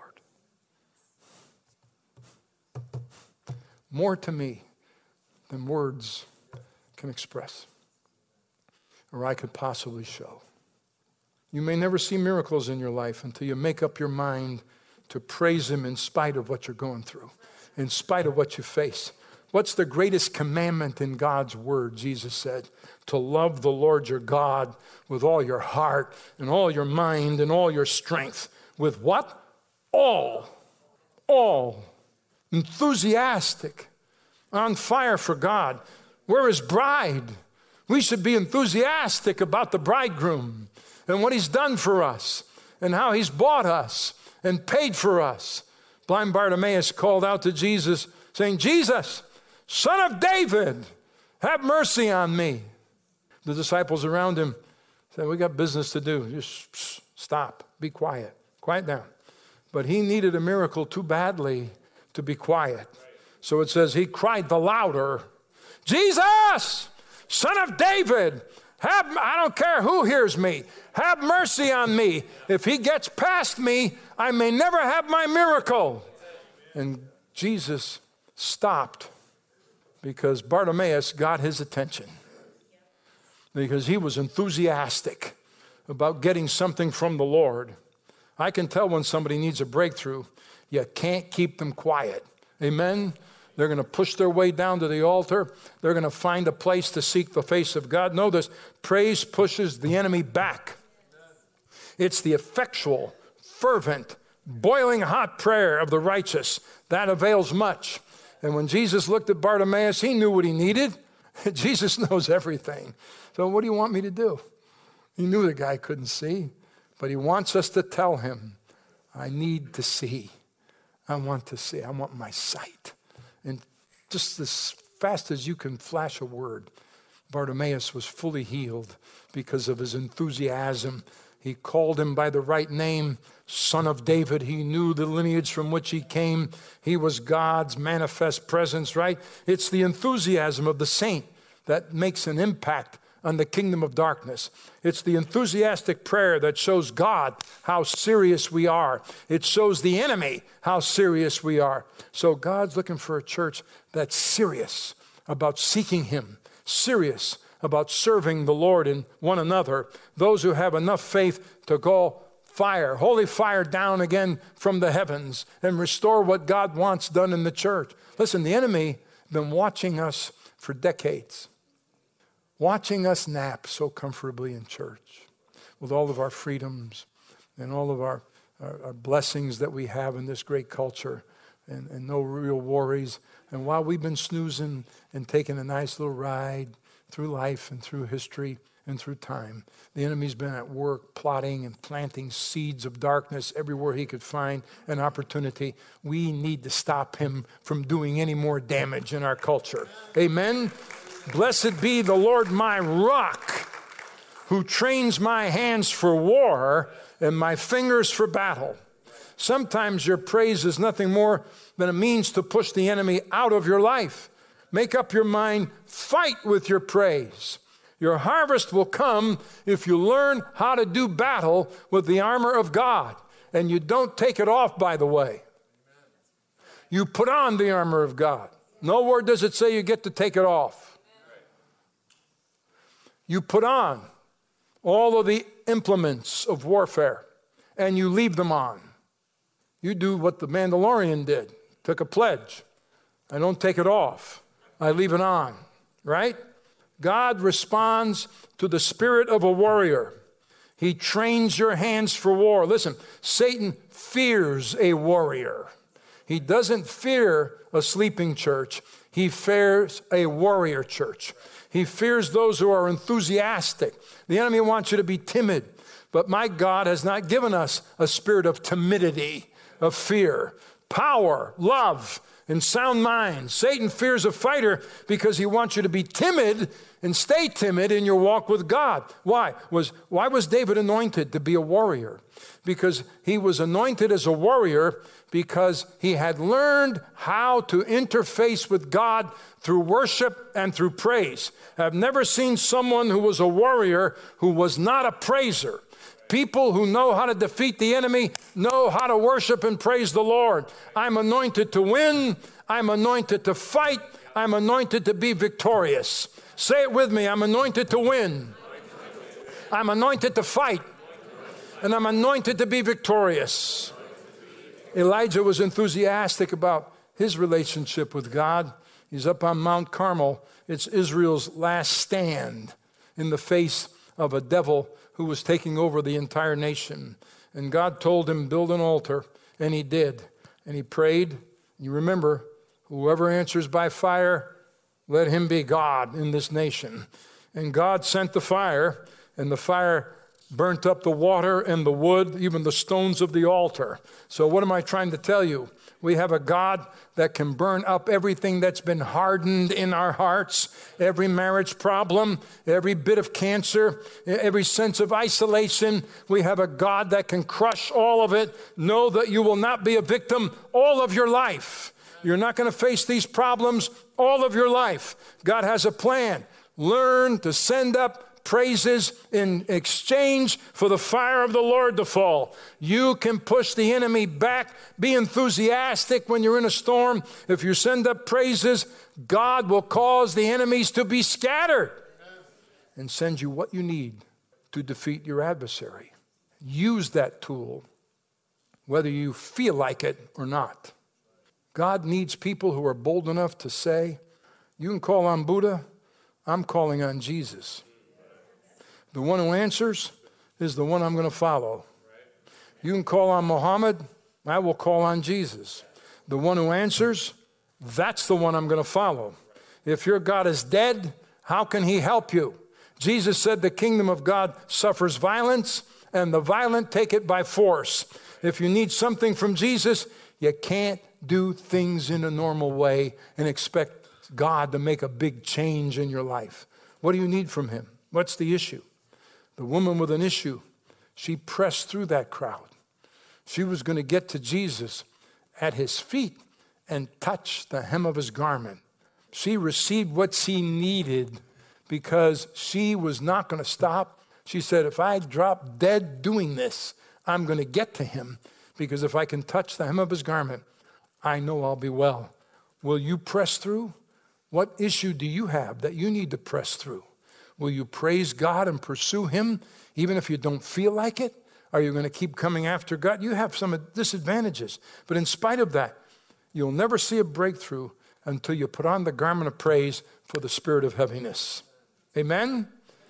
More to me than words can express or I could possibly show. You may never see miracles in your life until you make up your mind to praise him in spite of what you're going through, in spite of what you face. What's the greatest commandment in God's word? Jesus said, to love the Lord your God with all your heart and all your mind and all your strength. With what? All. All. Enthusiastic. On fire for God. We're his bride. We should be enthusiastic about the bridegroom and what he's done for us and how he's bought us and paid for us. Blind Bartimaeus called out to Jesus saying, Jesus, Son of David, have mercy on me. The disciples around him said, we got business to do. Just stop, be quiet, quiet down. But he needed a miracle too badly to be quiet. So it says he cried the louder, Jesus, Son of David, have, I don't care who hears me, have mercy on me. If he gets past me, I may never have my miracle. And Jesus stopped because Bartimaeus got his attention. Because he was enthusiastic about getting something from the Lord. I can tell when somebody needs a breakthrough, you can't keep them quiet. Amen? They're going to push their way down to the altar. They're going to find a place to seek the face of God. Know this, praise pushes the enemy back. It's the effectual, fervent, boiling hot prayer of the righteous. That avails much. And when Jesus looked at Bartimaeus, he knew what he needed. Jesus knows everything. So what do you want me to do? He knew the guy couldn't see, but he wants us to tell him, I need to see. I want to see. I want my sight. And just as fast as you can flash a word, Bartimaeus was fully healed because of his enthusiasm. He called him by the right name, Son of David. He knew the lineage from which he came. He was God's manifest presence, right? It's the enthusiasm of the saint that makes an impact on the kingdom of darkness. It's the enthusiastic prayer that shows God how serious we are. It shows the enemy how serious we are. So God's looking for a church that's serious about seeking him, serious about serving the Lord and one another, those who have enough faith to call fire, holy fire down again from the heavens and restore what God wants done in the church. Listen, the enemy has been watching us for decades, watching us nap so comfortably in church with all of our freedoms and all of our, our, our blessings that we have in this great culture and, and no real worries. And while we've been snoozing and taking a nice little ride through life and through history and through time, the enemy's been at work plotting and planting seeds of darkness everywhere he could find an opportunity. We need to stop him from doing any more damage in our culture. Amen? Blessed be the Lord my rock, who trains my hands for war and my fingers for battle. Sometimes your praise is nothing more than a means to push the enemy out of your life. Make up your mind, fight with your praise. Your harvest will come if you learn how to do battle with the armor of God. And you don't take it off, by the way. You put on the armor of God. Nowhere does it say you get to take it off. You put on all of the implements of warfare, and you leave them on. You do what the Mandalorian did, took a pledge. I don't take it off. I leave it on, right? God responds to the spirit of a warrior. He trains your hands for war. Listen, Satan fears a warrior. He doesn't fear a sleeping church. He fears a warrior church. He fears those who are enthusiastic. The enemy wants you to be timid, but my God has not given us a spirit of timidity, of fear, power, love, and sound mind. Satan fears a fighter because he wants you to be timid and stay timid in your walk with God. Why? Was, why was David anointed to be a warrior? Because he was anointed as a warrior because he had learned how to interface with God through worship and through praise. I've never seen someone who was a warrior who was not a praiser. People who know how to defeat the enemy know how to worship and praise the Lord. I'm anointed to win. I'm anointed to fight. I'm anointed to be victorious. Say it with me. I'm anointed to win. I'm anointed to fight. And I'm anointed to be victorious. Elijah was enthusiastic about his relationship with God. He's up on Mount Carmel. It's Israel's last stand in the face of a devil who was taking over the entire nation. And God told him, build an altar, and he did. And he prayed. You remember, whoever answers by fire, let him be God in this nation. And God sent the fire, and the fire burnt up the water and the wood, even the stones of the altar. So what am I trying to tell you? We have a God that can burn up everything that's been hardened in our hearts, every marriage problem, every bit of cancer, every sense of isolation. We have a God that can crush all of it. Know that you will not be a victim all of your life. You're not going to face these problems all of your life. God has a plan. Learn to send up praises in exchange for the fire of the Lord to fall. You can push the enemy back. Be enthusiastic when you're in a storm. If you send up praises, God will cause the enemies to be scattered and send you what you need to defeat your adversary. Use that tool, whether you feel like it or not. God needs people who are bold enough to say, you can call on Buddha, I'm calling on Jesus. The one who answers is the one I'm going to follow. You can call on Muhammad, I will call on Jesus. The one who answers, that's the one I'm going to follow. If your God is dead, how can he help you? Jesus said the kingdom of God suffers violence, and the violent take it by force. If you need something from Jesus, you can't do things in a normal way and expect God to make a big change in your life. What do you need from him? What's the issue? The woman with an issue, she pressed through that crowd. She was going to get to Jesus at his feet and touch the hem of his garment. She received what she needed because she was not going to stop. She said, if I drop dead doing this, I'm going to get to him, because if I can touch the hem of his garment, I know I'll be well. Will you press through? What issue do you have that you need to press through? Will you praise God and pursue him even if you don't feel like it? Are you going to keep coming after God? You have some disadvantages, but in spite of that, you'll never see a breakthrough until you put on the garment of praise for the spirit of heaviness. Amen?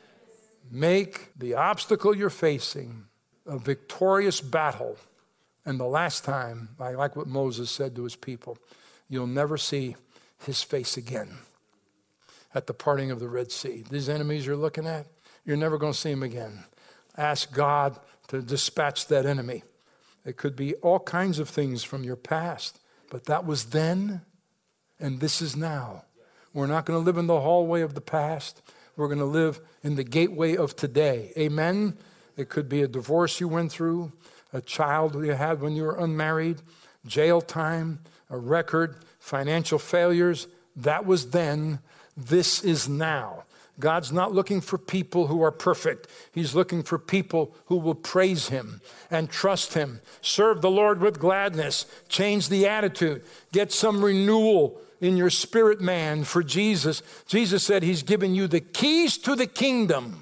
Make the obstacle you're facing a victorious battle. And the last time, I like what Moses said to his people, you'll never see his face again at the parting of the Red Sea. These enemies you're looking at, you're never going to see them again. Ask God to dispatch that enemy. It could be all kinds of things from your past, but that was then, and this is now. We're not going to live in the hallway of the past. We're going to live in the gateway of today. Amen? It could be a divorce you went through, a child you had when you were unmarried, jail time, a record, financial failures. That was then. This is now. God's not looking for people who are perfect. He's looking for people who will praise him and trust him. Serve the Lord with gladness. Change the attitude. Get some renewal in your spirit man for Jesus. Jesus said he's given you the keys to the kingdom.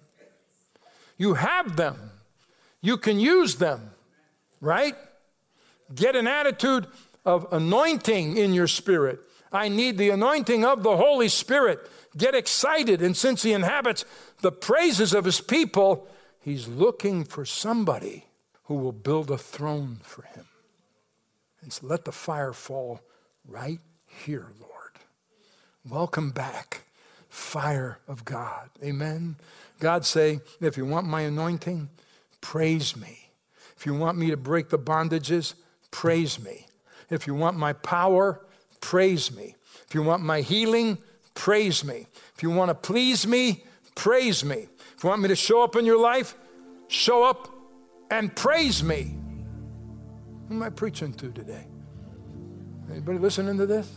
You have them. You can use them, right? Get an attitude of anointing in your spirit. I need the anointing of the Holy Spirit. Get excited. And since he inhabits the praises of his people, he's looking for somebody who will build a throne for him. And so let the fire fall right here, Lord. Welcome back, fire of God. Amen. God say, if you want my anointing, praise me. If you want me to break the bondages, praise me. If you want my power, praise me. If you want my healing, praise me. If you want to please me, praise me. If you want me to show up in your life, show up and praise me. Who am I preaching to today? Anybody listening to this?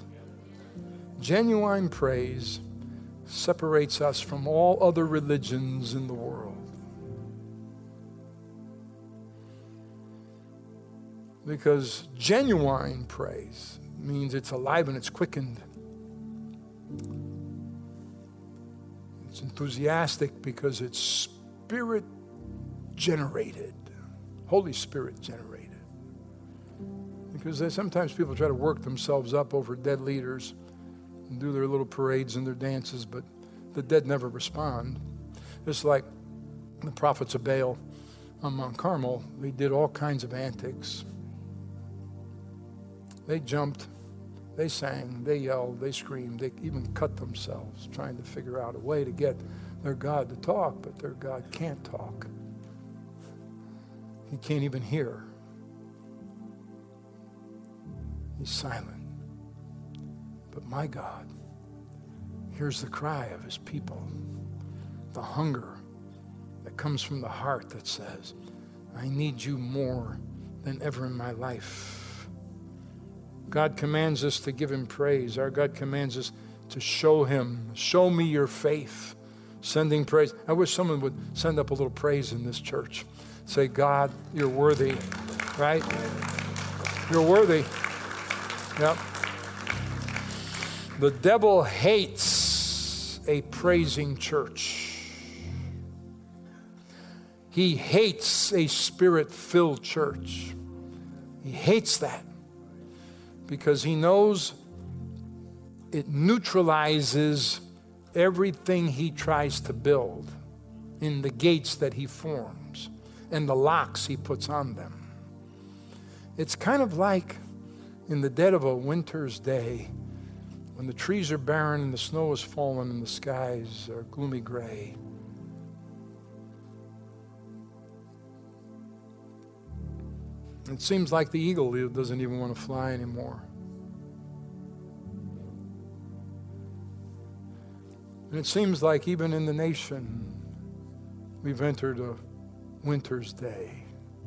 Genuine praise separates us from all other religions in the world. Because genuine praise means it's alive and it's quickened. It's enthusiastic because it's spirit generated, Holy Spirit generated. Because sometimes people try to work themselves up over dead leaders and do their little parades and their dances, but the dead never respond. It's like the prophets of Baal on Mount Carmel. They did all kinds of antics. They jumped, they sang, they yelled, they screamed, they even cut themselves trying to figure out a way to get their God to talk, but their God can't talk. He can't even hear. He's silent. But my God hears the cry of his people, the hunger that comes from the heart that says, I need you more than ever in my life. God commands us to give him praise. Our God commands us to show him, show me your faith, sending praise. I wish someone would send up a little praise in this church. Say, God, you're worthy, right? You're worthy. Yep. The devil hates a praising church. He hates a spirit-filled church. He hates that. because he knows it neutralizes everything he tries to build in the gates that he forms and the locks he puts on them. It's kind of like in the dead of a winter's day when the trees are barren and the snow is fallen and the skies are gloomy gray. It seems like the eagle doesn't even want to fly anymore. And it seems like even in the nation, we've entered a winter's day.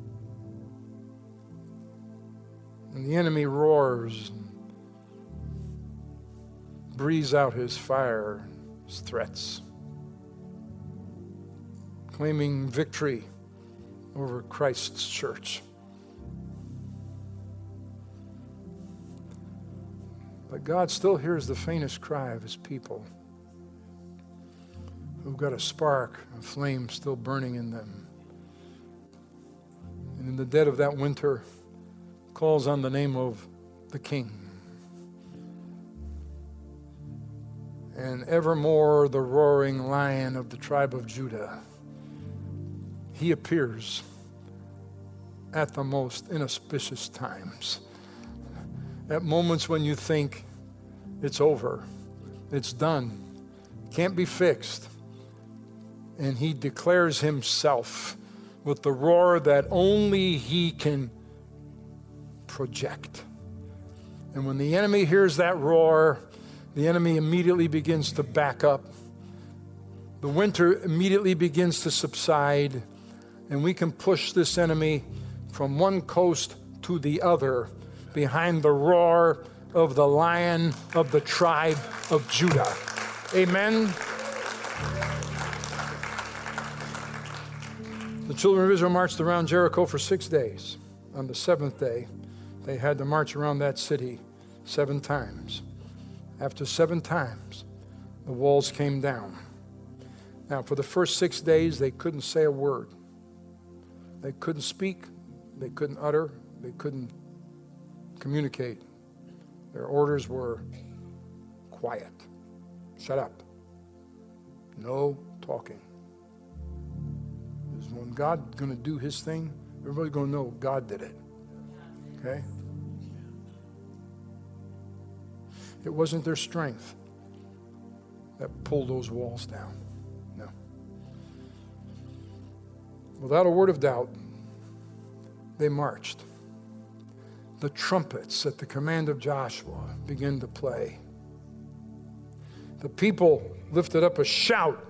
And the enemy roars, and breathes out his fire, his threats, claiming victory over Christ's church. But God still hears the faintest cry of his people who've got a spark, a flame still burning in them. And in the dead of that winter, calls on the name of the King. And evermore the roaring lion of the tribe of Judah. He appears at the most inauspicious times. At moments when you think it's over, it's done, can't be fixed. And he declares himself with the roar that only he can project. And when the enemy hears that roar, the enemy immediately begins to back up. The winter immediately begins to subside, and we can push this enemy from one coast to the other behind the roar of the Lion of the tribe of Judah. Amen. The children of Israel marched around Jericho for six days. On the seventh day, they had to march around that city seven times. After seven times, the walls came down. Now, for the first six days, they couldn't say a word. They couldn't speak. They couldn't utter. They couldn't communicate. Their orders were quiet. Shut up. No talking. Because when God's going to do his thing, everybody's going to know God did it. Okay? It wasn't their strength that pulled those walls down. No. Without a word of doubt, they marched. The trumpets at the command of Joshua began to play. The people lifted up a shout,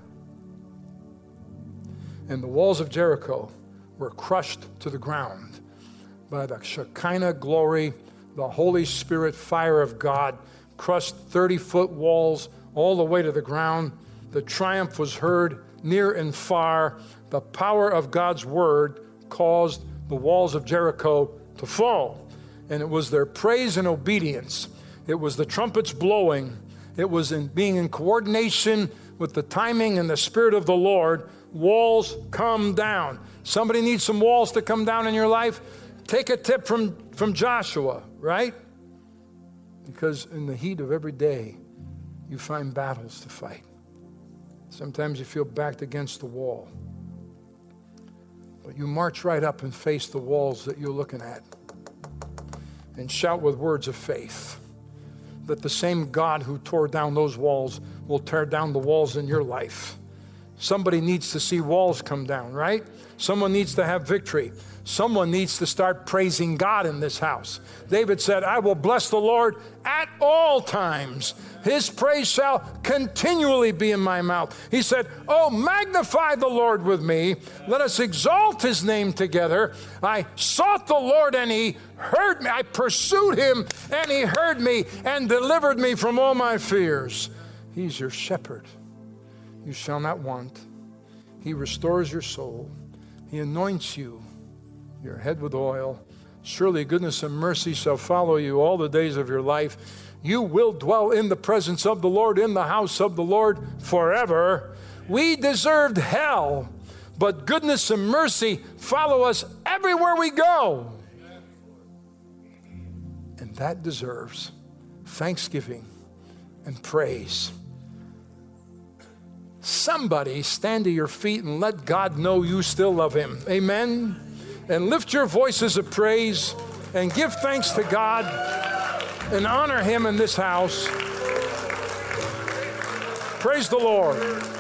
and the walls of Jericho were crushed to the ground by the Shekinah glory, the Holy Spirit fire of God, crushed thirty-foot walls all the way to the ground. The triumph was heard near and far. The power of God's word caused the walls of Jericho to fall. And it was their praise and obedience. It was the trumpets blowing. It was in being in coordination with the timing and the Spirit of the Lord. Walls come down. Somebody needs some walls to come down in your life? Take a tip from, from Joshua, right? Because in the heat of every day, you find battles to fight. Sometimes you feel backed against the wall. But you march right up and face the walls that you're looking at and shout with words of faith that the same God who tore down those walls will tear down the walls in your life. Somebody needs to see walls come down, right? Someone needs to have victory. Someone needs to start praising God in this house. David said, I will bless the Lord at all times. His praise shall continually be in my mouth. He said, oh, magnify the Lord with me. Let us exalt his name together. I sought the Lord and he heard me. I pursued him and he heard me and delivered me from all my fears. He's your shepherd. You shall not want. He restores your soul. He anoints you, your head with oil. Surely goodness and mercy shall follow you all the days of your life. You will dwell in the presence of the Lord, in the house of the Lord forever. We deserved hell, but goodness and mercy follow us everywhere we go. And that deserves thanksgiving and praise. Somebody stand to your feet and let God know you still love him. Amen. And lift your voices of praise and give thanks to God and honor him in this house. Praise the Lord.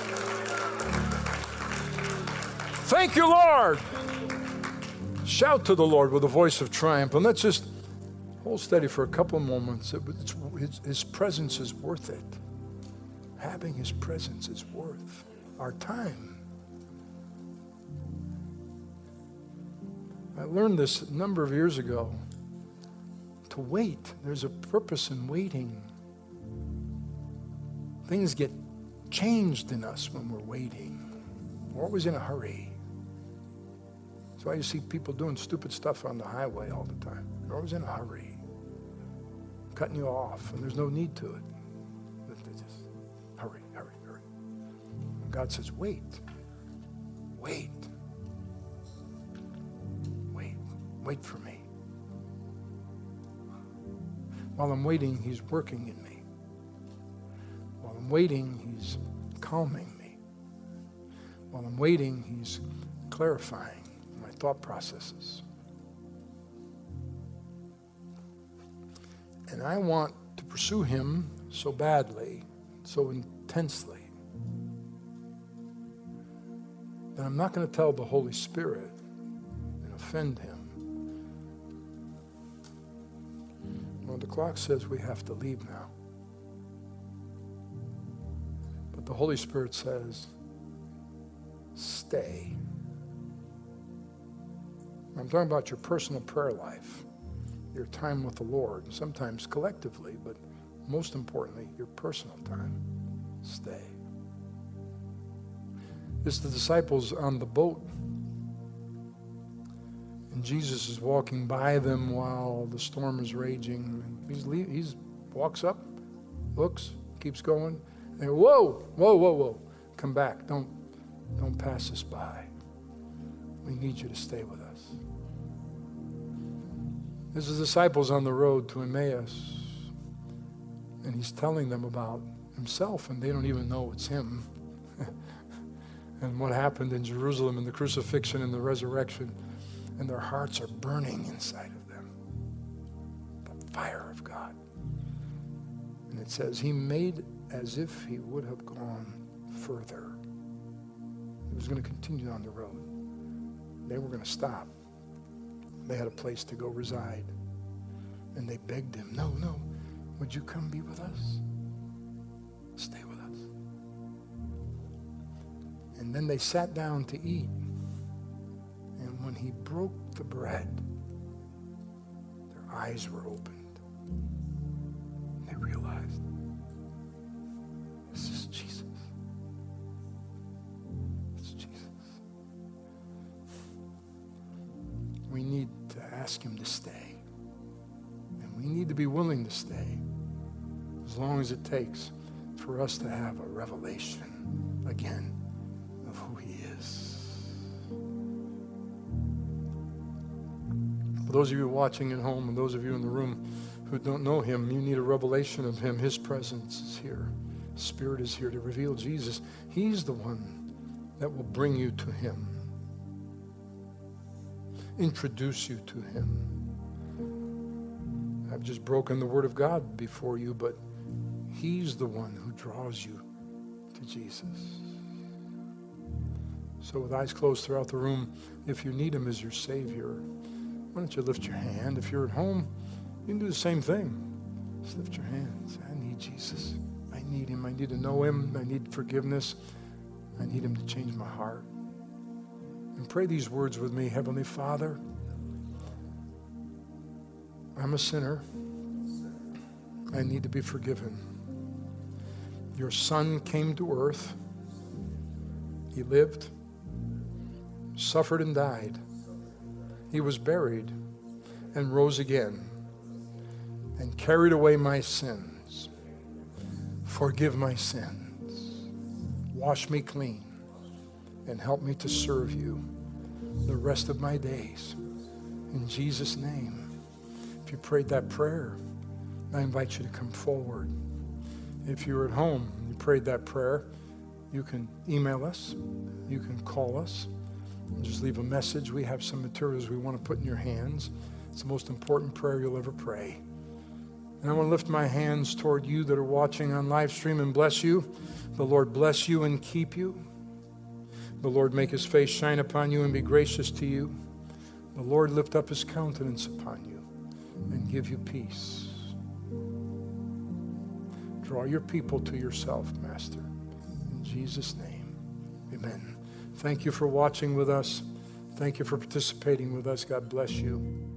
Thank you, Lord. Shout to the Lord with a voice of triumph. And let's just hold steady for a couple of moments. It, it's, his, his presence is worth it. Having his presence is worth our time. I learned this a number of years ago. To wait, there's a purpose in waiting. Things get changed in us when we're waiting. We're always in a hurry. That's why you see people doing stupid stuff on the highway all the time. They're always in a hurry, cutting you off, and there's no need to it. They just hurry, hurry, hurry. And God says, wait, wait, wait, wait for me. While I'm waiting, he's working in me. While I'm waiting, he's calming me. While I'm waiting, he's clarifying my thought processes. And I want to pursue him so badly, so intensely, that I'm not going to tell the Holy Spirit and offend him. Well, the clock says we have to leave now. But the Holy Spirit says, stay. I'm talking about your personal prayer life, your time with the Lord, sometimes collectively, but most importantly, your personal time. Stay. It's the disciples on the boat. And Jesus is walking by them while the storm is raging. He's he's walks up, looks, keeps going. And whoa, whoa, whoa, whoa. Come back. Don't, don't pass us by. We need you to stay with us. There's the disciples on the road to Emmaus. And he's telling them about himself, and they don't even know it's him. And what happened in Jerusalem and the crucifixion and the resurrection. And their hearts are burning inside of them. The fire of God. And it says, he made as if he would have gone further. He was going to continue on the road. They were going to stop. They had a place to go reside. And they begged him, no, no, would you come be with us? Stay with us. And then they sat down to eat. And when he broke the bread, their eyes were opened. They realized, this is Jesus. It's Jesus. We need to ask him to stay. And we need to be willing to stay as long as it takes for us to have a revelation again of who he is. For those of you watching at home and those of you in the room who don't know him, you need a revelation of him. His presence is here. His Spirit is here to reveal Jesus. He's the one that will bring you to him, introduce you to him. I've just broken the word of God before you, but he's the one who draws you to Jesus. So with eyes closed throughout the room, if you need him as your Savior, why don't you lift your hand? If you're at home, you can do the same thing. Just lift your hand. Say, I need Jesus. I need him. I need to know him. I need forgiveness. I need him to change my heart. And pray these words with me. Heavenly Father, I'm a sinner. I need to be forgiven. Your Son came to earth. He lived, suffered, and died. He was buried and rose again and carried away my sins. Forgive my sins. Wash me clean and help me to serve you the rest of my days. In Jesus' name. If you prayed that prayer, I invite you to come forward. If you're at home and you prayed that prayer, you can email us, you can call us, and just leave a message. We have some materials we want to put in your hands. It's the most important prayer you'll ever pray. And I want to lift my hands toward you that are watching on live stream and bless you. The Lord bless you and keep you. The Lord make his face shine upon you and be gracious to you. The Lord lift up his countenance upon you and give you peace. Draw your people to yourself, Master. In Jesus' name, amen. Thank you for watching with us. Thank you for participating with us. God bless you.